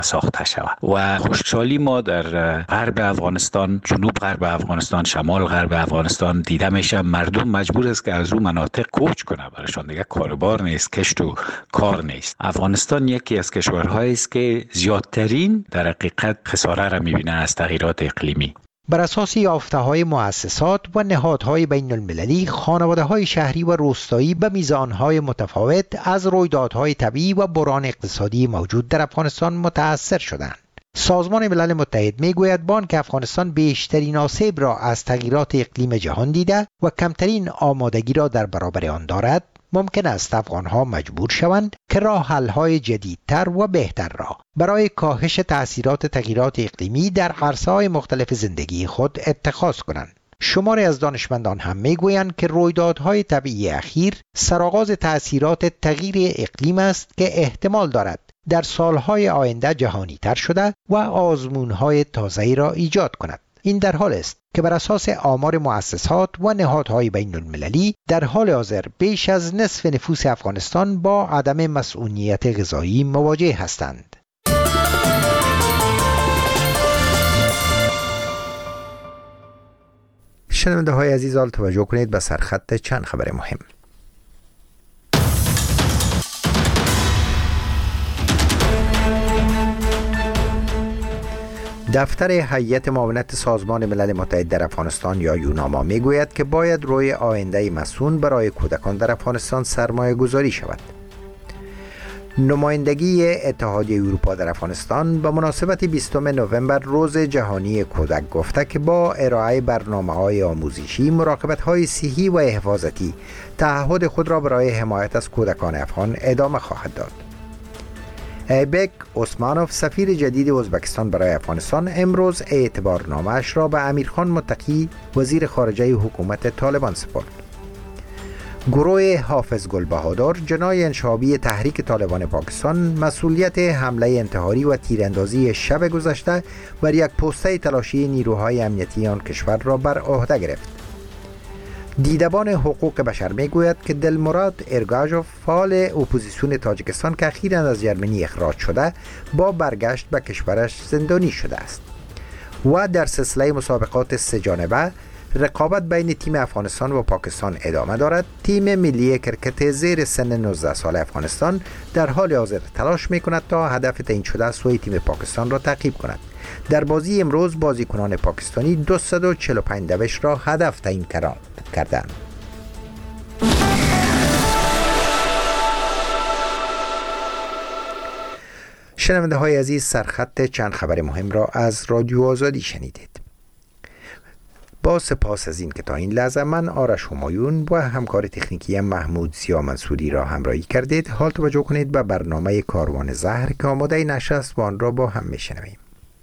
ساخته شود و خوشحالی ما در غرب افغانستان، جنوب غرب افغانستان، شمال غرب افغانستان دیده میشه مردم مجبور است که از اون مناطق کوچ کنه، برایشان دیگه کاربار نیست، کشت و کار نیست. افغانستان یکی از کشورهایی است که زیادترین در حقیقت خساره را میبینه از تغییرات اقلیمی. بر اساس یافته‌های مؤسسات و نهادهای بین المللی، خانواده‌های شهری و روستایی به میزانهای متفاوت از رویدادهای طبیعی و بحران اقتصادی موجود در افغانستان متأثر شدند. سازمان ملل متحد میگوید بانک افغانستان بیشترین آسیب را از تغییرات اقلیم جهان دیده و کمترین آمادگی را در برابر آن دارد. ممکن است افغانها مجبور شوند که راه حل‌های جدیدتر و بهتر را برای کاهش تأثیرات تغییرات اقلیمی در عرصه‌های مختلف زندگی خود اتخاذ کنند. شماری از دانشمندان هم میگویند که رویدادهای طبیعی اخیر سرآغاز تأثیرات تغییر اقلیم است که احتمال دارد در سالهای آینده جهانی تر شده و آزمونهای تازه‌ای را ایجاد کند. این در حال است که بر اساس آمار مؤسسات و نهادهای بین المللی در حال حاضر بیش از نصف نفوس افغانستان با عدم مسئولیت غذایی مواجه هستند. شنونده های عزیز، حال توجه کنید به سرخط چند خبر مهم. دفتر هیئت معاونت سازمان ملل متحد در افغانستان یا یوناما میگوید که باید روی آینده مسئول برای کودکان در افغانستان سرمایه گذاری شود. نمایندگی اتحادیه اروپا در افغانستان به مناسبت 20 نوامبر روز جهانی کودک گفته که با ارائه برنامه‌های آموزشی، مراقبت‌های صحی و حفاظتی تعهد خود را برای حمایت از کودکان افغان ادامه خواهد داد. ایبک عثمانوف سفیر جدید ازبکستان برای افغانستان امروز اعتبارنامه‌اش را به امیرخان متقی وزیر خارجه حکومت طالبان سپرد. گروه حافظ گلبهادر جناح انشابی تحریک طالبان پاکستان مسئولیت حمله انتحاری و تیراندازی شب گذشته بر یک پوسته تلاشی نیروهای امنیتی آن کشور را بر عهده گرفت. دیدبان حقوق بشر میگوید که دلمراد ارگاژوف فعال اپوزیسیون تاجیکستان که اخیراً از جرمنی اخراج شده با برگشت به کشورش زندانی شده است و در سلسله مسابقات سه جانبه رقابت بین تیم افغانستان و پاکستان ادامه دارد. تیم ملی کرکت زیر سن 19 سال افغانستان در حال حاضر تلاش میکند تا هدف تعیین شده سوی تیم پاکستان را تعقیب کند. در بازی امروز بازیکنان پاکستانی 245 دوش را هدف تعیین کردند. شنونده های عزیز، سرخط چند خبر مهم را از رادیو آزادی شنیدید. با سپاس از این که تا این لحظه من آرش همایون و همکار تکنیکی محمود زیا منصوری را همراهی کردید. حال توجه کنید به برنامه کاروان زهر که آماده نشر است و آن را با هم میشنویم.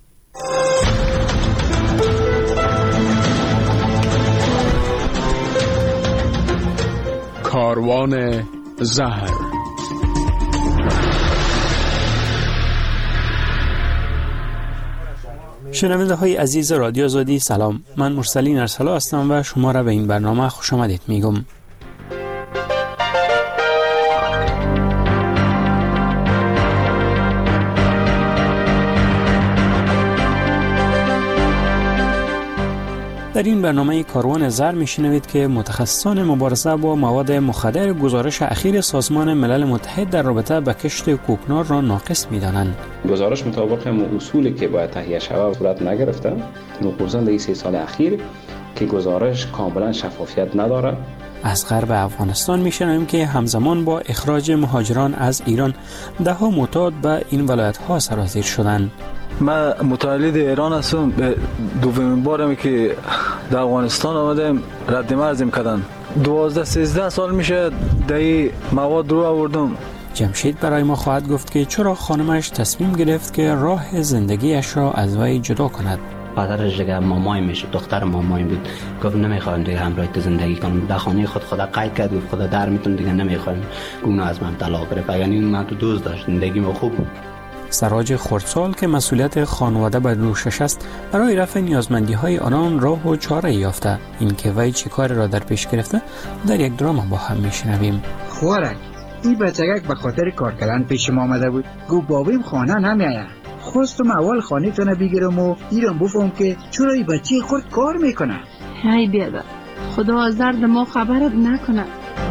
کاروان زهر. شنونده های عزیز رادیو آزادی سلام، من مرسلین ارسلا هستم و شما را به این برنامه خوش آمدید میگم. در این برنامه کاروان زر میشنوید که متخصصان مبارزه با مواد مخدر گزارش اخیر سازمان ملل متحد در رابطه با کشت کوکنار را ناقص میدانند. گزارش مطابق اصولی که باید تهیه شود صورت نگرفته. خصوصا در این 3 سال اخیر که گزارش کاملا شفافیت ندارد. از غرب افغانستان میشنویم که همزمان با اخراج مهاجران از ایران ده‌ها معتاد به این ولایت‌ها سرازیر شدند. من متولد ایران هستم. دومین بارم که در افغانستان آمدم رد مرز کردن. 12-13 سال میشه در این مواد رو آوردم. جمشید برای ما خواهد گفت که چرا خانمش تصمیم گرفت که راه زندگیش را از وی جدا کند. پدرش دیگه مامای میشه، دختر مامای بود، گفت نمیخوایم دیگه همراه تو زندگی کنم. در خانه خدا قید کرد، گفت خدا در میتون دیگه نمیخوایم گونه از من طلاق بره. یعنی من تو دوست داشت، زندگی ما خوب بود. سراج خردسال که مسئولیت خانواده بر دوشش است برای رفع نیازمندی‌های آنان راه و چاره یافته. این که وی چه کار را در پیش گرفته در یک دراما با هم میشنویم. خوارک این بچگک به خاطر کار کردن پیش ما آمده بود. گفت بابیم خانه نمیآید. خواستم اول خانه تنه بگیرم و دیرم بفهم که چرا این بچه خود کار میکنه. ای بیادر، خدا از درد ما خبرت نکنه.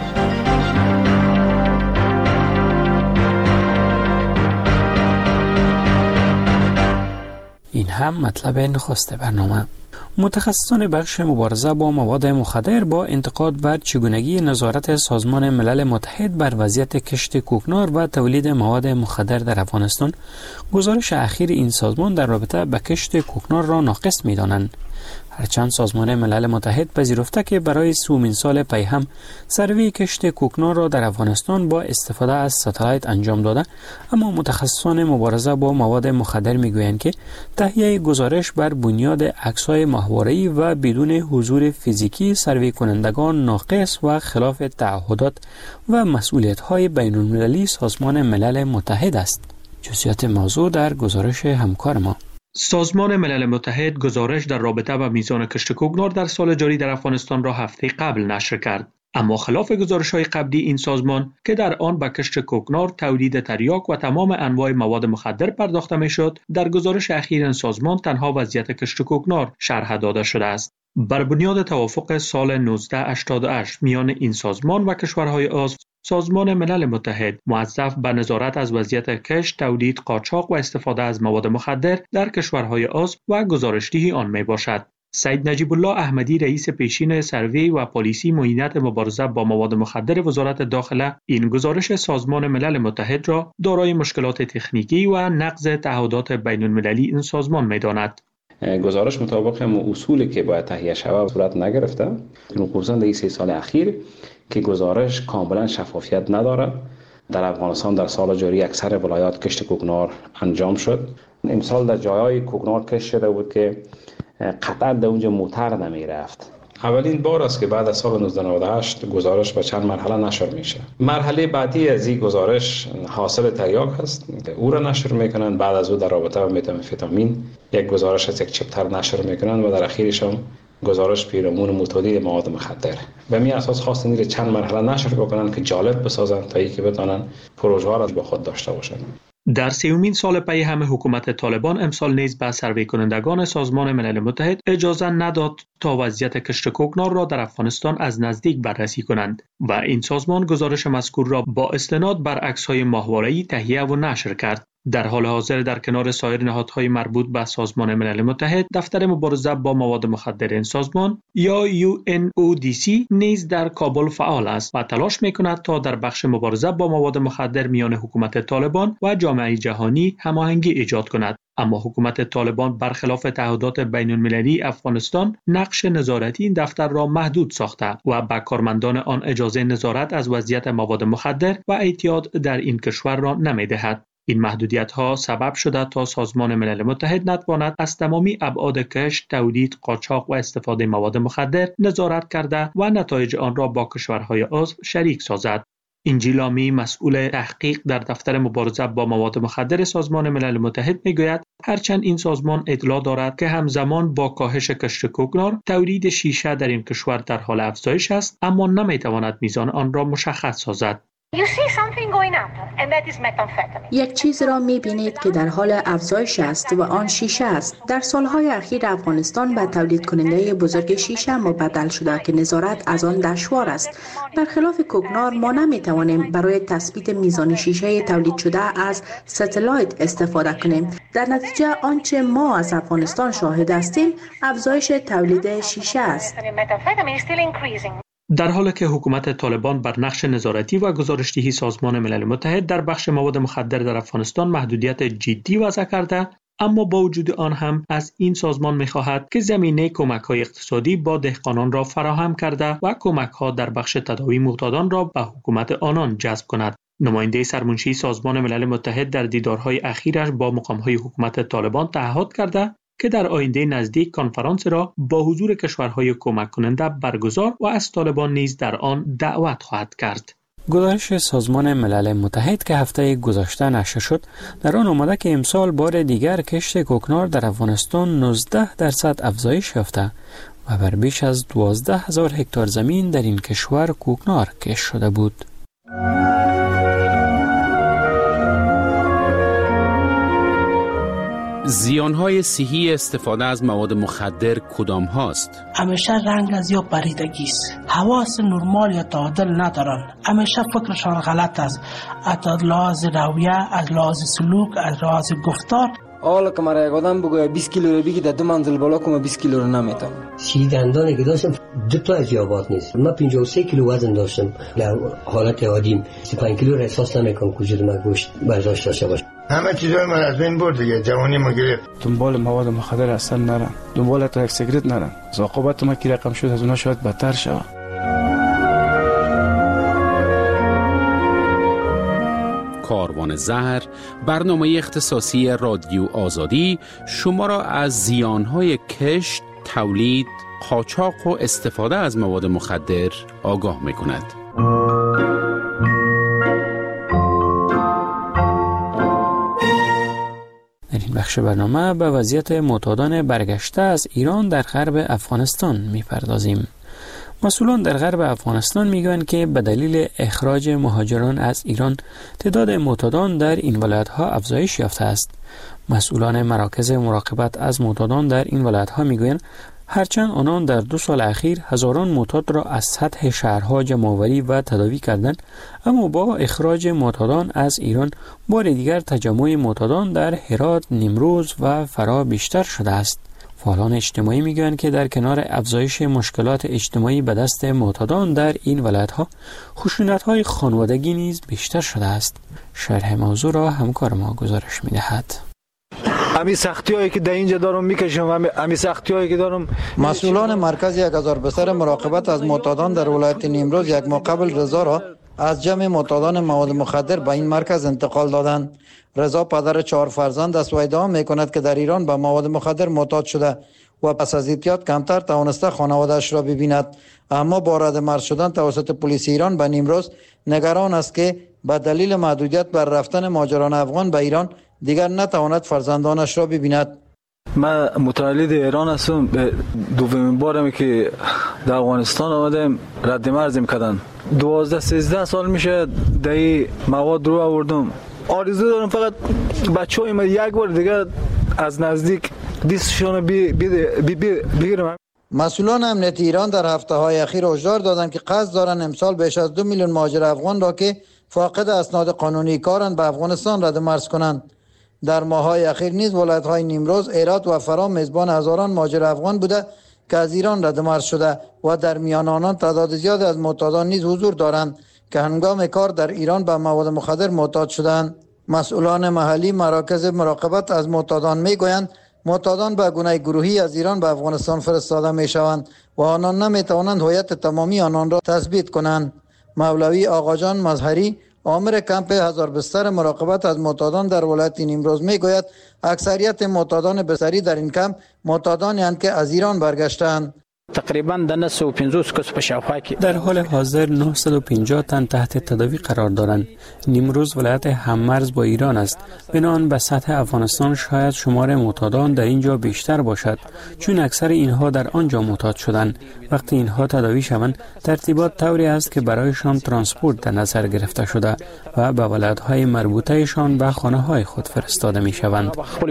این هم مطلب نخست برنامه. متخصصان بخش مبارزه با مواد مخدر با انتقاد بر چگونگی نظارت سازمان ملل متحد بر وضعیت کشت کوکنار و تولید مواد مخدر در افغانستان، گزارش اخیر این سازمان در رابطه با کشت کوکنار را ناقص می‌دانند. هرچند سازمان ملل متحد پذیرفته که برای سومین سال پی هم سروی کشت کوکنار را در افغانستان با استفاده از ستلایت انجام داده، اما متخصصان مبارزه با مواد مخدر میگویند که تهیه گزارش بر بنیاد عکس‌های ماهواره‌ای و بدون حضور فیزیکی سروی کنندگان ناقص و خلاف تعهدات و مسئولیت‌های بین‌المللی سازمان ملل متحد است. جزئیات موضوع در گزارش همکار ما. سازمان ملل متحد گزارش در رابطه با میزان کشت کوکنار در سال جاری در افغانستان را هفته قبل نشر کرد. اما خلاف گزارش‌های قبلی این سازمان که در آن به کشت کوکنار، تولید تریاک و تمام انواع مواد مخدر پرداخته می‌شد، در گزارش اخیر این سازمان تنها وضعیت کشت کوکنار شرح داده شده است. بر بنیاد توافق سال 1988 میان این سازمان و کشورهای عضو، سازمان ملل متحد موظف به نظارت از وضعیت کشت، تولید، قاچاق و استفاده از مواد مخدر در کشورهای عضو و گزارشدهی آن می باشد. سید نجیب الله احمدی، رئیس پیشین سروی و پالیسی معینت مبارزه با مواد مخدر وزارت داخله، این گزارش سازمان ملل متحد را دارای مشکلات تکنیکی و نقض تعهدات بین المللی این سازمان می‌داند. گزارش مطابق اصولی که باید تهیه شود صورت نگرفته. خصوصا در 3 سال اخیر که گزارش کاملا شفافیت نداره. در افغانستان در سال جاری اکثر ولایات کشت کوکنار انجام شد. امسال در جایهای کوکنار کشت شده بود که قطعا در اونجا موتر نمی رفت. اولین بار است که بعد از سال 1998 گزارش به چند مرحله نشر میشه. مرحله بعدی از این گزارش حاصل تریاک است که او را نشر میکنند. بعد از او در رابطه با متامفتامین یک گزارش از یک چپتر نشر میکنند و در اخیرش هم گزارش پیرامون متولید مواد مخدر. به می اساس خواستن این چند مرحله نشر بکنند که جالب بسازند تا اینکه بتونن پروژه ها را با خود داشته باشند. در 3مین سال پی هم حکومت طالبان امسال نیز به سروی کنندگان سازمان ملل متحد اجازه نداد تا وضعیت کشت کوکنار را در افغانستان از نزدیک بررسی کنند و این سازمان گزارش مذکور را با استناد بر عکس‌های ماهواره‌ای تهیه و نشر کرد. در حال حاضر در کنار سایر نهادهای مربوط به سازمان ملل متحد، دفتر مبارزه با مواد مخدر این سازمان یا UNODC نیز در کابل فعال است و تلاش می‌کند تا در بخش مبارزه با مواد مخدر میان حکومت طالبان و جامعه جهانی هماهنگی ایجاد کند. اما حکومت طالبان برخلاف تعهدات بین المللی افغانستان نقش نظارتی این دفتر را محدود ساخته و به کارمندان آن اجازه نظارت از وضعیت مواد مخدر و اعتیاد در این کشور را نمی‌دهد. این محدودیت‌ها سبب شده تا سازمان ملل متحد نتواند از تمامی ابعاد کشت، تولید، قاچاق و استفاده مواد مخدر نظارت کرده و نتایج آن را با کشورهای عضو شریک سازد. انجیلامی، مسئول تحقیق در دفتر مبارزه با مواد مخدر سازمان ملل متحد میگوید هرچند این سازمان اطلاع دارد که همزمان با کاهش کشت کوکنار، تولید شیشه در این کشور در حال افزایش است، اما نمیتواند میزان آن را مشخص سازد. یک چیز را می‌بینید که در حال افزایش است و آن شیشه است. در سالهای اخیر افغانستان به تولید کننده بزرگ شیشه مبدل شده که نظارت از آن دشوار است. برخلاف کوکنار ما نمی‌توانیم برای تثبیت میزان شیشه تولید شده از ستلایت استفاده کنیم. در نتیجه آنچه ما از افغانستان شاهد هستیم افزایش تولید شیشه است. در حالی که حکومت طالبان بر نقش نظارتی و گزارشدهی سازمان ملل متحد در بخش مواد مخدر در افغانستان محدودیت جدی وضع کرده، اما با وجود آن هم از این سازمان می‌خواهد که زمینه کمک‌های اقتصادی با دهقانان را فراهم کرده و کمک‌ها در بخش تداوی معتادان را به حکومت آنان جذب کند. نماینده سرمنشی سازمان ملل متحد در دیدارهای اخیرش با مقام‌های حکومت طالبان تعهد کرده که در آینده نزدیک کنفرانس را با حضور کشورهای کمک کننده برگزار و از طالبان نیز در آن دعوت خواهد کرد. گزارش سازمان ملل متحد که هفته گذشته نشر شد در آن آمده که امسال بار دیگر کشت کوکنار در افغانستان 19% افزایش یافته و بر بیش از 12,000 هکتار زمین در این کشور کوکنار کشت شده بود. زیانهای صحی استفاده از مواد مخدر کدام هاست؟ همیشه رنگ از یا پریدگی است، حواس نرمال یا تعادل ندارن، همیشه فکرشان غلط است، از لحاظ رویه، از لحاظ سلوک، از لحاظ گفتار. حالا که مرا یک آدم بگوید 20 کیلو رو بگی در 2 منزل بالا کنم 20 کیلو رو نمیتونم. سی دندانی که داشتم 2 تا از یابات نیست. من 53 کیلو وزن داشتم در حالت عادیم. 35 کیلو را احساس نمیکنم که وجود من گوشت برداشت داشته باشه. همه چیزای من از بین برد دیگه، جوانی ما گرفت. دنبال مواد مخدر اصلا نرم، دنبال تا یک سیگرت نرم. عاقبت ما کی رقم شد از اونها شاید بدتر شود. کاروان زهر، برنامه اختصاصی رادیو آزادی، شما را از زیانهای کشت، تولید، قاچاق و استفاده از مواد مخدر آگاه می‌کند. در این بخش برنامه به وضعیت معتادان برگشته از ایران در غرب افغانستان می‌پردازیم. مسئولان در غرب افغانستان میگویند که به دلیل اخراج مهاجران از ایران تعداد معتادان در این ولایت‌ها افزایش یافته است. مسئولان مراکز مراقبت از معتادان در این ولایت‌ها میگویند هرچند آنان در 2 سال اخیر هزاران معتاد را از سطح شهرها جمع‌آوری و تداوی کردند، اما با اخراج معتادان از ایران بار دیگر تجمع معتادان در هرات، نیمروز و فرا بیشتر شده است. فعالان اجتماعی میگویند که در کنار افزایش مشکلات اجتماعی به دست معتادان در این ولایت‌ها، خشونت‌های خانوادگی نیز بیشتر شده است. شرح موضوع را همکار ما گزارش می‌دهد. امی سختی‌هایی که در اینجا دارم می‌کشم، امی سختی‌هایی که دارم. مسئولان مرکز 1000 بستر مراقبت از معتادان در ولایت نیمروز یک ماه قبل رضا را از جمع معتادان مواد مخدر به این مرکز انتقال دادند. رضا پدر 4 فرزند است و ادعا می‌کند که در ایران به مواد مخدر معتاد شده و پس از اعتیاد کمتر توانسته خانواده‌اش را ببیند، اما با رد مرز شدن توسط پلیس ایران به نیمروز نگران است که به دلیل محدودیت بر رفتن مهاجران افغان به ایران دیگر نتواند فرزندانش را ببیند. من متولد ایران هستم. دومین بارم که در افغانستان آمدم رد مرز کردن. 12-13 سال میشه در این مواد رو آوردم. آرزو دارم فقط بچه‌های من یک بار دیگه از نزدیک دستشون بگیرم. مسئولان امنیت ایران در هفته‌های اخیر هشدار دادند که قصد دارند امسال بیش از 2 میلیون مهاجر افغان را که فاقد اسناد قانونی کارند به افغانستان رد مرز کنند. در ماه‌های اخیر نیز ولایت‌های نیمروز، هرات و فرا میزبان هزاران مهاجر افغان بوده که از ایران رد مرز شده و در میان آنان تعداد زیادی از معتادان نیز حضور دارند که هنگام کار در ایران به مواد مخدر معتاد شدند. مسئولان محلی مراکز مراقبت از معتادان میگویند معتادان به گونه گروهی از ایران به افغانستان فرستاده میشوند و آنان نمیتوانند هویت تمامی آنان را تثبیت کنند. مولوی آقاجان مظهری، آمر کمپ 1000 بستر مراقبت از معتادان در ولایت نیمروز میگوید اکثریت معتادان بستری در این کمپ معتادانی هستند که از ایران برگشتند. تقریبا 950 کس په شاوخوا کې در حال حاضر 950 تن تحت تداوی قرار دارند. نیمروز ولایت هممرز با ایران است. بنابراین به سطح افغانستان شاید شمار معتادان در اینجا بیشتر باشد، چون اکثر اینها در آنجا معتاد شدند. وقتی اینها تداوی شوند، ترتیبات طوری است که برایشان ترانسپورت در نظر گرفته شده و به ولایت‌های مربوطه‌شان به خانه‌های خود فرستاده می‌شوند.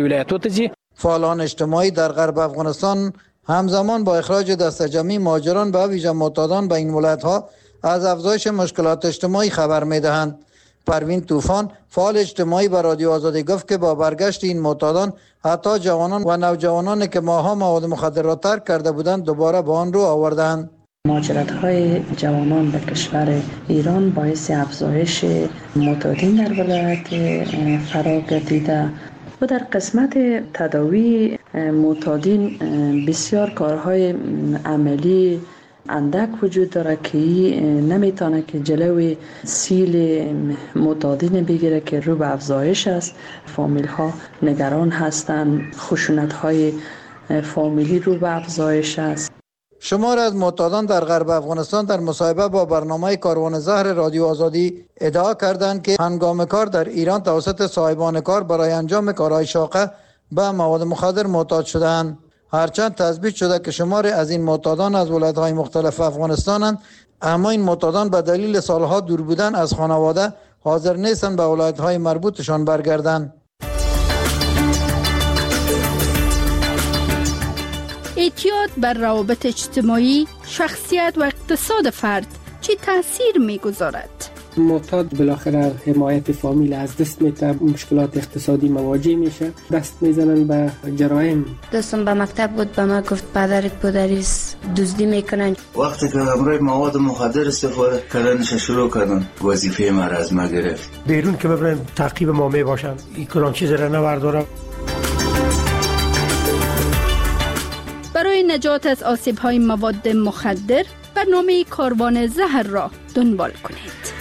فعالان اجتماعی در غرب افغانستان همزمان با اخراج دسته‌جمعی مهاجران به ویژه معتادان به این ولایت‌ها از افزایش مشکلات اجتماعی خبر می‌دهند. پروین طوفان، فعال اجتماعی، به رادیو آزادی گفت که با برگشت این معتادان حتی جوانان و نوجوانانی که ماها مواد مخدر را ترک کرده بودند دوباره به آن رو آوردند. مهاجرت‌های جوانان به کشور ایران باعث افزایش معتادین در ولایت فرا گردیده و در قسمت تداوی معتادین بسیار کارهای عملی اندک وجود داره که نمیتونه که جلوی سیل معتادین بگیره که رو به افزایش است. فامیل ها نگران هستند، خشونت های فامیلی رو به افزایش است. شمار از معتادان در غرب افغانستان در مصاحبه با برنامه کاروان زهر رادیو آزادی ادعا کردند که هنگام کار در ایران توسط صاحبان کار برای انجام کارهای شاقه به مواد مخدر معتاد شدند. هرچند تثبیت شده که شمار از این معتادان از ولایت‌های مختلف افغانستانند، اما این معتادان به دلیل سالها دور بودن از خانواده حاضر نیستند به ولایت‌های مربوطشان برگردند. اعتیاد بر روابط اجتماعی، شخصیت و اقتصاد فرد چه تأثیر می‌گذارد؟ معتاد بالاخره حمایت فامیل از دست میده، مشکلات اقتصادی مواجه میشه، دست میزنن به جرایم. دوستم به مکتب بود، به ما گفت پدرت پدریست دزدی میکنن. وقتی که امروز مواد مخدر استفاده کردنش شروع کردن، وظیفه ما را از ما گرفت. بیرون که ببرن تعقیب ما میباشن، این کلان چیز را نبردارم. برای نجات از آسیب‌های مواد مخدر برنامه کاروان زهر را دنبال کنید.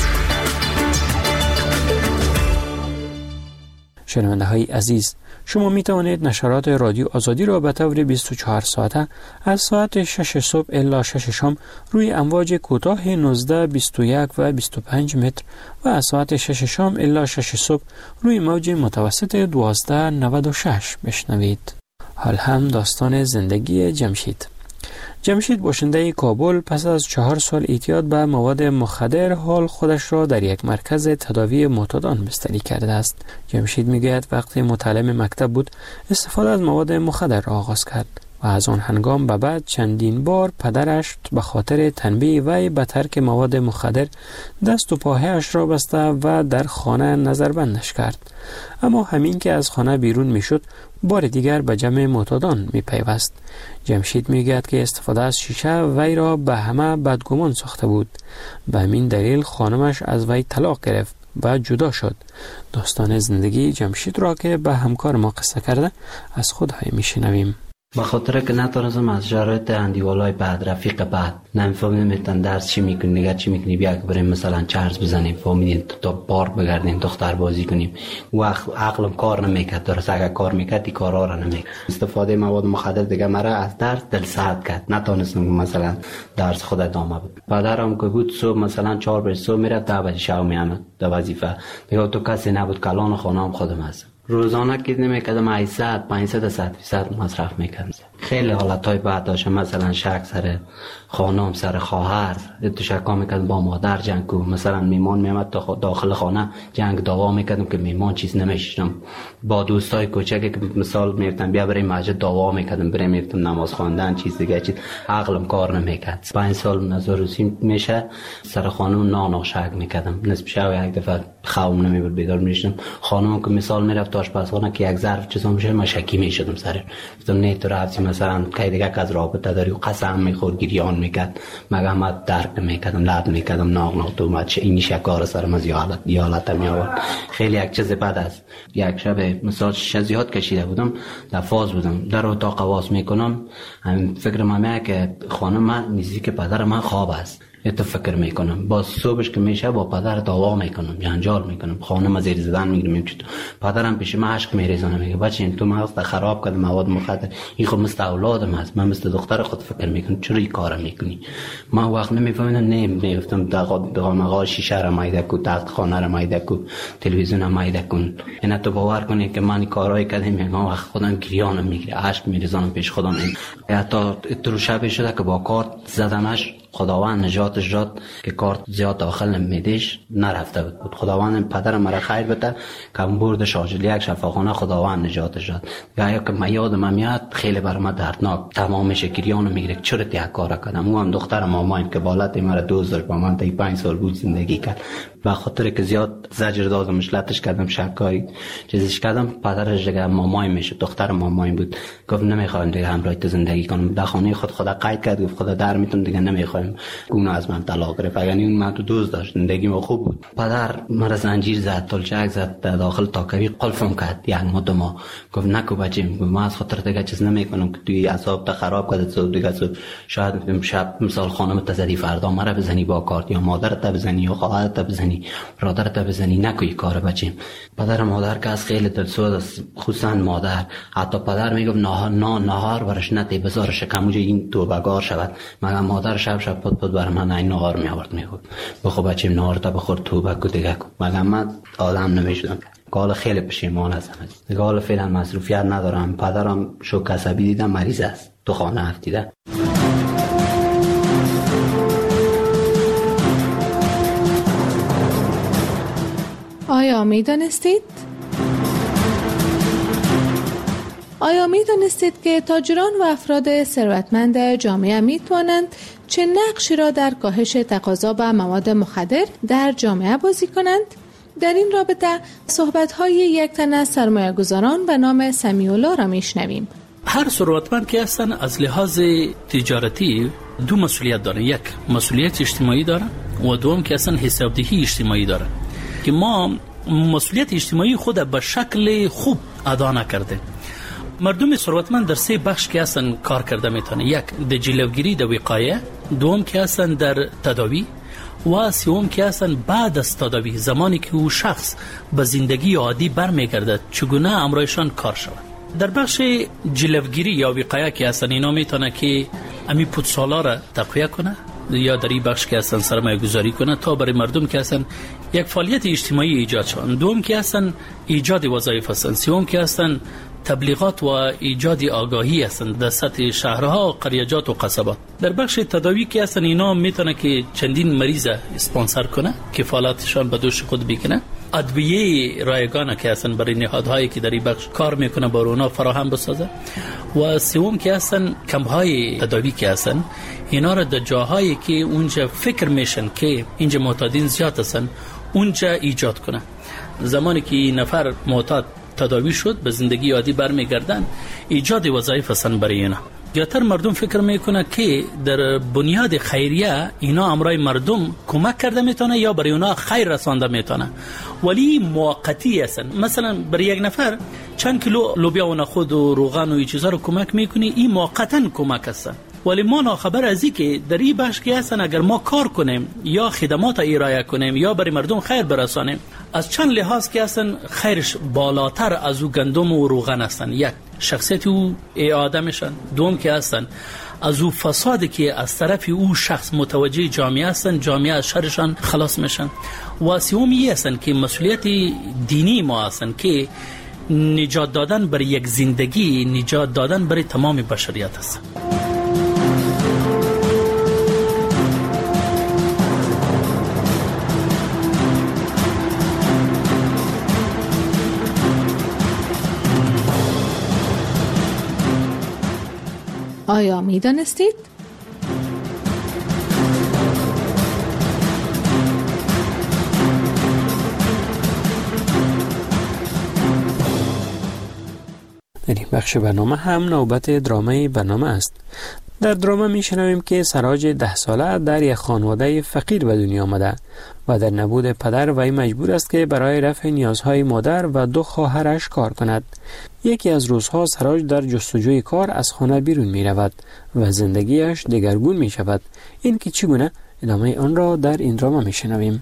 شنونده های عزیز، شما می توانید نشرات رادیو آزادی را به طور 24 ساعته از ساعت 6 صبح الی 6 شام روی امواج کوتاه 19، 21 و 25 متر و از ساعت 6 شام الی 6 صبح روی موج متوسط 1296 بشنوید. حال هم داستان زندگی جمشید. جمشید باشنده کابل پس از 4 سال اعتیاد به مواد مخدر حال خودش را در یک مرکز تداوی معتادان بستری کرده است. جمشید میگوید وقتی متعلم مکتب بود استفاده از مواد مخدر را آغاز کرد و از آن هنگام به بعد چندین بار پدرش به خاطر تنبیه وی به ترک مواد مخدر دست و پاهایش را بسته و در خانه نظربندش کرد. اما همین که از خانه بیرون میشد بار دیگر به جمع معتادان می پیوست. جمشید میگوید که استفاده از شیشه وی را به همه بدگمان ساخته بود. به همین دلیل خانمش از وی طلاق گرفت و جدا شد. داستان زندگی جمشید را که به همکار ما قصه کرده از خودهای میشنویم. به خاطر که نتونستم از شرایط اندیوالای بعد، رفیق بعد نمیتونن درس چی میکنی دیگه چی میکنی، بیا که بریم مثلا چرز بزنیم، فهمیدین تا پارک بگردیم، دختر بازی کنیم. و عقلم کار نمیکرد، درست اگه کار میکرد این کارا را نمیکرد. استفاده مواد مخدر دیگه مرا از درس دل سرد کرد، نتونستم مثلا درس خود ادامه بدم. پدرم که بود صبح مثلا 4 بجه صبح میرفت 10 بجه شب میامد در وظیفه دیگه. تو کسی نبود، کلان خانم خودم هستم. روزانه که نمیکردم 500 مصرف میکردم. خیلی حالتهای بعد داشتم، مثلا شک سر خانم، سر خواهر، تو شکا میکردم با مادر جنگ کو، مثلا میمان میامد داخل خانه جنگ دعوا میکردم که میمان چیز نمیشتم. با دوستای کوچکی که مثال میفتم بیا بریم مسجد دعوا میکردم، بریم میفتم نماز خواندن چیز دیگه چیز، عقلم کار نمیکرد. 5 سال نزاروسی میشه سر خانم نان شک میکردم. نصف شب یک دفعه خوابم نمیبرد، بیدار میشدم. خانم که مثال میرفت آشپزخانه که یک ظرف چیزا میشه من شکی میشدم سر. گفتم نه تو رفتی مثلا که دیگه از رابطه داری و قسم میخورد، گریان میکرد، مگه ما درک نمیکردم، لرد میکردم، ناق تو اومد چه این شکار سرم از یالت میآورد. خیلی یک چیز بد است. یک شب مثلا زیاد کشیده بودم، در فاز بودم، در اتاق واس میکنم، همین فکر من که خانم من نزدیک پدر من خواب است. تو فکر میکنم باز صبحش که میشه با پدر دعوا میکنم، جنجال میکنم، خانم زیر زدن میگیرم. پدرم پیش من عشق میریزونه، میگه بچه این تو مغز خراب کرد مواد مخدر، این خود مثل اولادم هست، من مثل دختر خود فکر میکنم چرا این کارو میکنی. من وقت نمیفهمیدم، میگفتم دغمغا شیشه را مایده کو، تخت خانه را مایده کو، تلویزیون را مایده کن. اینا تو باور کنی که من کارهای کردم، میگم وقت خودم گریانم میگیره، عشق میریزونم پیش خودم. حتی تو شب شده که با کارت زدمش، خداوند نجاتش داد که کارت زیاد داخل نمیدیش نرفته بود. خداوند پدرم مرا خیر بده که برد شاجلی یک شفاخانه، خداوند نجاتش داد. یا که من یادم میاد خیلی برام دردناک، تمام شکریانو میگیره چرا یک کارا کردم. اون هم دختر مامایم که بالات مرا دوست داشت، با من تا 5 سال بود زندگی کرد. و خاطر که زیاد زجر دادمش، لطش کردم، شکای چیزش کردم، پدرش دیگه مامایم میشه، دختر مامایم بود، گفت نمیخوام دیگه همراه تو زندگی کنم. در خانه خدا قید کرد، گفت خدا در میتون دیگه نمیخوام. اونو از من طلاق گرفت. اگه اون من تو دوست داشت، زندگی ما خوب بود. پدر مرا زنجیر زد، تلچک زد، داخل تاکوی قلفم کرد. یک مدت گفت نکو بچه‌م، گفت من از خاطر دیگه چیز نمیکنم که توی اعصاب تا خراب کرد. تو دیگه شاید شب مثال خانم تزدی، فردا مرا بزنی با کارت، یا مادرت بزنی، یا خواهرت بزنی، برادرت بزنی، نکوی کار بچه‌م. پدر مادر که از خیلی دلسوز است، خصوصا مادر. حتی پدر میگفت نهار برش نتی، بذار شکموجه این توبه‌گار شود. مگر مادر شب پد بر من این نهار می آورد، میگفت بخو بچه‌م نهار تا بخور، توبه کو دیگه کو. مگر من آدم نمیشدم. حالا خیلی پشیمان هستم دیگه. حالا فعلا مصروفیت ندارم. پدرم شوک عصبی دیدم، مریض است، تو خانه افتیده. آیا می دانستید؟ آیا می دانستید که تاجران و افراد ثروتمند جامعه می توانند چه نقشی را در کاهش تقاضا به مواد مخدر در جامعه بازی کنند؟ در این رابطه صحبت‌های یک تن از سرمایه‌گذاران به نام سمیع‌الله را میشنویم. هر ثروتمند که هستن از لحاظ تجارتی دو مسئولیت دارن، یک مسئولیت اجتماعی داره و دوم که اصلا حسابدهی اجتماعی داره که ما مسئولیت اجتماعی خود به شکل خوب ادا نکرده. مردم ثروتمند در سه بخش که اصلا کار کرده میتونه، یک در جلوگیری در وقایه، دوم که اصلا در تداوی و سوم که اصلا بعد از تداوی زمانی که او شخص به زندگی عادی برمیگرده چگونه امرایشان کار شود. در بخش جلوگیری یا وقایه که اصلا اینا میتونه که امی پودسالا را تقویه کنه یا در این بخش که اصلا سرمایه گذاری کنه تا برای مردم که اصلا یک فعالیت اجتماعی ایجاد شود. دوم که اصلا ایجاد وظایف هستند. سوم که اصلا تبلیغات و ایجاد آگاهی هستند در سطح شهرها و قریجات و قصبات. در بخش تداوی که اصلا اینا میتونه که چندین مریض اسپانسر کنه، کفالتشان به دوش خود بکنه، ادویه رایگانه که اصلا برای نهادهایی که در این بخش کار میکنه با اونا فراهم بسازه و سوم که اصلا کمپ‌های تداوی که اصلا اینا را در جاهایی که اونجا فکر میشن که اینجا معتادین زیاد هستن اونجا ایجاد کنه. زمانی که نفر معتاد تداوی شد به زندگی عادی برمیگردن، ایجاد وظایف هستن برای اینا. زیاتر مردم فکر میکنه که در بنیاد خیریه اینا امرای مردم کمک کرده میتونه یا برای اونا خیر رسانده میتونه، ولی موقتی هستن. مثلا برای یک نفر چند کیلو لوبیا و نخود و روغن و این چیزا رو کمک میکنی، این موقتا کمک هستن، ولی ما ناخبر از این که در این بخش که هستن اگر ما کار کنیم یا خدمات ارائه کنیم یا برای مردم خیر برسانیم، از چند لحاظ که هستن خیرش بالاتر از او گندم و روغن هستن. یک شخصیت او اعاده میشن، دوم که هستن از او فسادی که از طرف او شخص متوجه جامعه هستن، جامعه از شرشان خلاص میشن. و سومی هستن که مسئولیت دینی ما هستن که نجات دادن برای یک زندگی، نجات دادن برای تمام بشریت هست. آیا می دانستید؟ در این بخش برنامه هم نوبت درامای برنامه است. در درامه می شنویم که سراج 10 ساله در یک خانواده فقیر به دنیا آمده و در نبود پدر وی مجبور است که برای رفع نیازهای مادر و 2 خواهرش کار کند. یکی از روزها سراج در جستجوی کار از خانه بیرون می رود و زندگیش دگرگون می شود. این که چگونه، ادامه آن را در این درامه می شنویم.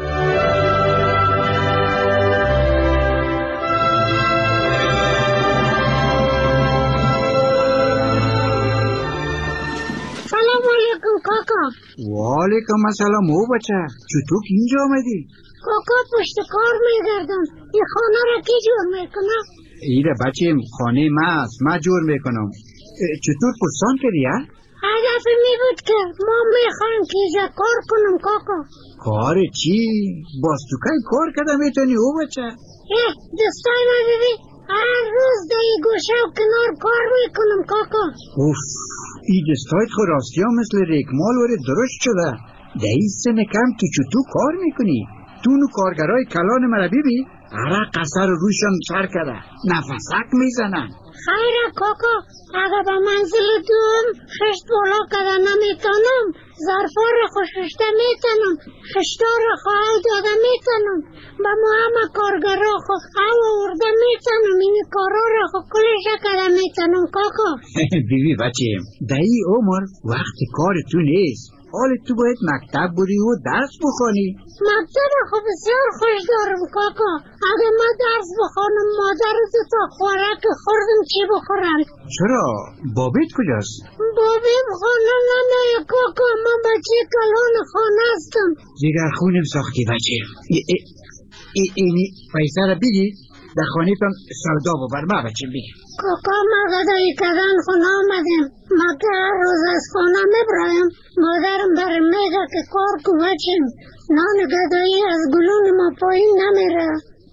کاکا. وعلیکم السلام. او بچه چطور اینجا آمدی؟ کاکا پشت کار میگردم. این خانه را کی جور میکنه؟ ایره بچه خانه ما است، ما جور میکنم. چطور پرسان کردی ها؟ هدف می بود که ما میخوایم که اینجا کار کنم کاکا. کار چی؟ باز تو که کار کرده میتونی او بچه؟ دستای ما ببین هر روز در این گوشه و کنار کار میکنم کاکا. اوف، این دستایت خود راستی ها مثل ریکمال وره درشت شده. در این سن کم تو چطور کار میکنی؟ تو نو کارگرای کلان مرا ببین عرق قصر روشان سر کرده نفسک میزنن. خیره کاکا، اگه به منزل دوم خشت بالا کرده نمیتونم، ظرفا را خوششته میتونم، خشتا را خواهی داده میتونم، به ما همه کارگرا خود او ورده میتونم، این کارا را خود کلشه کرده میتونم کاکا. بیبی بچه در این عمر وقت کار تو نیست، حال تو باید مکتب بری و درس بخوانی. مکتب خب بسیار خوش دارم کاکا، اگه ما درس بخوانم مادر تا خوراک خوردم چی بخورم؟ چرا؟ بابیت کجاست؟ بابیم خانه نمیه کاکا، من بچه کلان خانه هستم. دیگر خونم ساختی بچه. اینی پیسه را بگی در خانه تان سودا ببر ما بچه بگی. کاکا ما غذای کردن خونه آمدیم، ما که هر روز از خانه میبرایم، مادرم برم میگه که کار کو بچیم، نان غذایی از گلون ما پایین نمیره.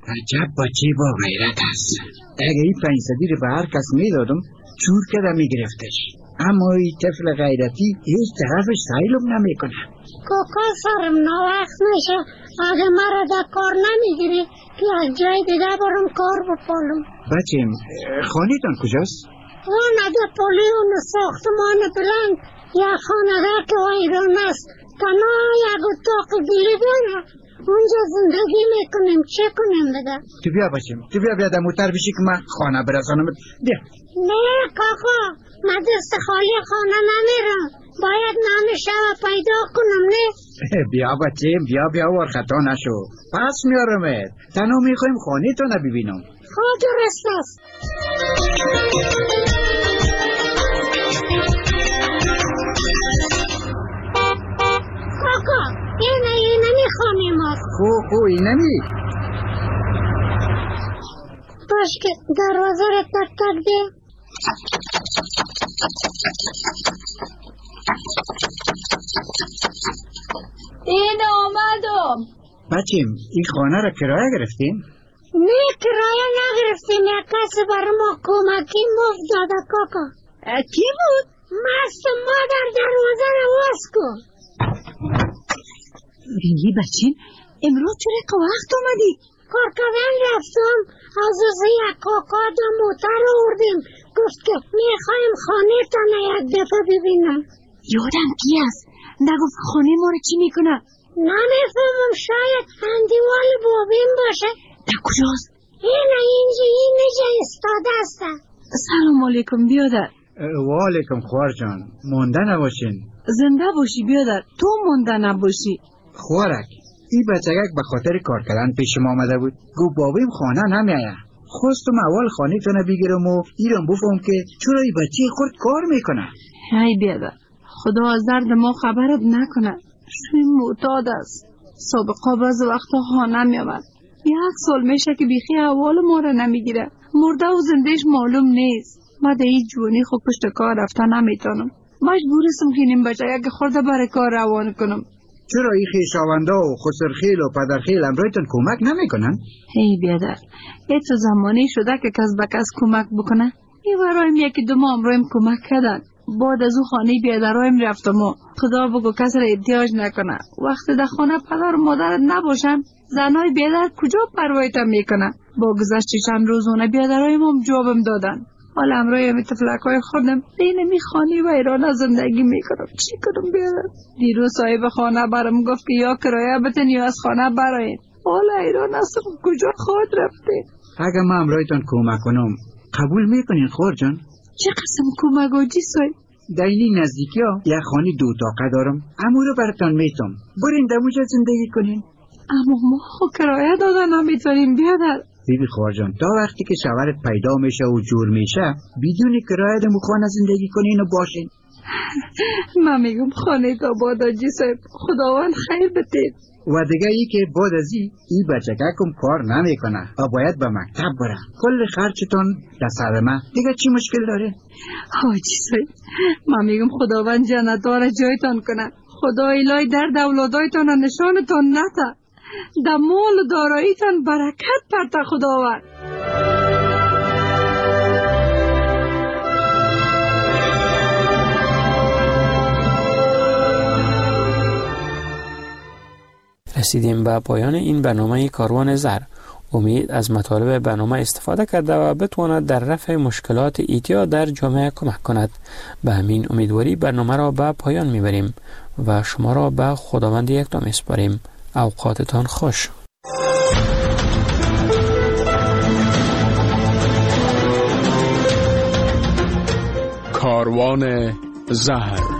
عجب بچه با غیرت است. اگه این 500 رو به هر کس میدادم چور کده میگرفتش، اما این طفل غیرتی هیچ طرفش سیلم نمیکنه. کاکا سرم نوقت میشه، اگه مرا در کار نمیگیری که از جای دیگه برم کار بپالم. بچیم خانه‌تان کجاست؟ خانه در پلیون ساختمان بلند یا خانه که ویران است، تنها یک اتاق گلی داره، اونجا زندگی میکنیم. چه کنیم بده؟ تو بیا بچیم، تو بیا در موتر بشی که من خانه برسانم. بیا. نه کاکا، من دست خالی خانه نمیرم، باید نان شب پیدا کنم. نه بیا بچیم، بیا ورخطا نشو، پس میارمت. تنها میخوایم خانه تو نبینم. خود درست است. کاکا اینمی خانه ماست. خو اینمی؟ باش که دروازه را تک تک ده. این آمدم. بچیم این خانه را کرایه گرفتیم؟ نه کرایه نگرفتیم، یک کسی بر ما کمکی مفت داده کاکا. کی بود؟ مست مادر دروازه را باز کن. بینی بچین امروز چرا که وقت آمدی؟ کار کردن رفتم، از یک کاکا دو موتر آوردیم، گفت که میخوایم خانه تانه یک دفعه ببینم. یادم کی است؟ نگفت خانه ما رو چی میکنه؟ نمیفهمم، شاید اندیوال بابین باشه. در کجاست؟ اینجا استاده است. سلام علیکم بیادر. و علیکم خوار جان، مونده نباشین. زنده باشی بیادر، تو مونده نباشی. خوارک این بچگک به خاطر کار کردن پیش ما آمده بود، گو بابیم خانه نمیایه. خواستم اول خانه تونه بگیرم و ایران بفهم که چرا این بچه خورد کار میکنه. هی بیادر، خدا از درد ما خبرت نکنه. شوی معتاد است، سابقا بعض وقتا خانه میامد. 1 سال میشه که بیخی احوال ما را نمیگیره، مرده و زندهش معلوم نیست. ما در این جوانی خود پشت کار رفته نمیتونم، مجبورستم که این بچه که خورده برای کار روان کنم. چرا این خویشاونده و خسرخیل و پدرخیل امرایتان کمک نمیکنن؟ هی بیادر، ای تو زمانی شده که کس به کس کمک بکنه؟ ای برایم یکی دو ماه امرایم کمک کردن. بعد از او خانه بیادرایم رفتم و خدا بگو کس را احتیاج نکنه. وقتی در خانه پدر و مادرت نباشن، زنای بیادر کجا پروایتم میکنه؟ با گذشت چند روز اونه بیادرایم هم جوابم دادن. حالا امروی تفلکای خودم بینمی خانه و ایران زندگی میکنم. چی کنم بیادر؟ دیروز صاحب خانه برام گفت که یا کرایه بتن یا از خانه براین. حالا ایران هستم، کجا خود رفته؟ اگه من امرایتان کمک کنم قبول میکنین خور جان؟ چه قسم کمک آجی صاحب؟ در این نزدیکی ها یک خانه 2 اتاقه دارم، امو رو براتان میتم، برین دموجا زندگی کنین. اما ما خو کرایه دادن نمیتونیم بیادر. بیبی خوار جان، تا وقتی که شوهرت پیدا میشه و جور میشه بدون کرایه دمو خانه زندگی کنین و باشین. من میگم خانه تا باد آجی صاحب، خداوند خیر بده. و دیگه ای که بعد از این بچگکم کار نمیکنه و باید به مکتب بره، کل خرچتون در سر من، دیگه چی مشکل داره؟ حاجی صاحب من میگم خداوند جنت‌ها جایتان کنه، خدا الهی درد اولادایتان نشانتان نده، در مال و داراییتان برکت پرته خداوند. رسیدیم به پایان این برنامه کاروان زر. امید از مطالب برنامه استفاده کرده و بتواند در رفع مشکلات ایتیا در جامعه کمک کند. به همین امیدواری برنامه را به پایان میبریم و شما را به خداوند یکتا میسپاریم. اوقاتتان خوش. کاروان زهر.